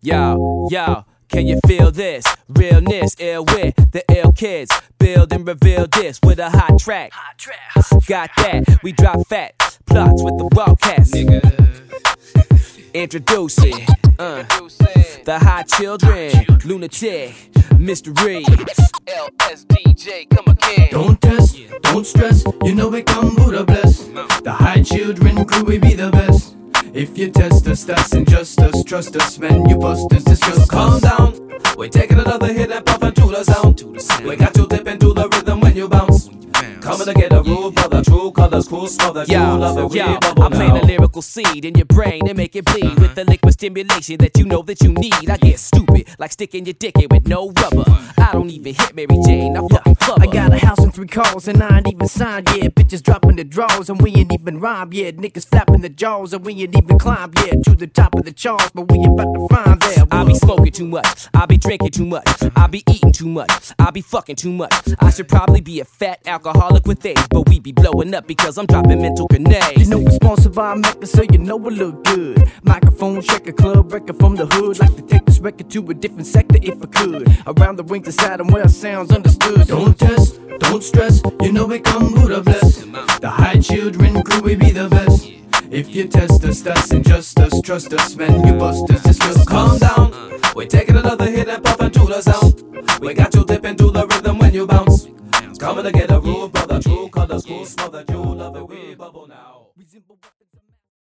Yo, can you feel this? Realness, ill wit, the ill kids. Build and reveal this with a hot track. Got that, we drop fat. Plots with the Wildcats. Introducing the hot children, lunatic, mystery. LSDJ, come again. Don't test, don't stress, you know we come Buddha bless. The high children crew, we be the best. If you test us, that's injustice. Trust us, man, you bust us, discuss. Calm down, we're taking another hit and puffin' to the sound. We got you dipping to the rhythm when you bounce. Coming to get a rule for the true colors, cool smother, you love it, we bubble I plant a lyrical seed in your brain and make it bleed with the liquid stimulation that you know that you need. I get stupid, like sticking your dick in with no rubber. I don't even hit Mary Jane, I fucking club her. I got a house and 3 cars and I ain't even signed yet. Bitches dropping the draws and we ain't even rhyme yet. Niggas flapping the jaws and we ain't even climbed yet to the top of the charts, but we about to find there. I be smoking too much, I be drinking too much, I be eating too much, I be fucking too much. I should probably be a fat alcoholic with AIDS, but we be blowing up because I'm dropping mental grenades. You know we sponsored by Mecca, so you know we look good. Microphone shaker, club record from the hood. Like to take this record to a different sector if I could. Around the rings inside and where sounds understood. Don't test, don't stress, you know we come Buddha bless. The high children crew, we be the best. If you test us, that's injustice. Trust us, man, you bust us, discuss. Calm down, we're taking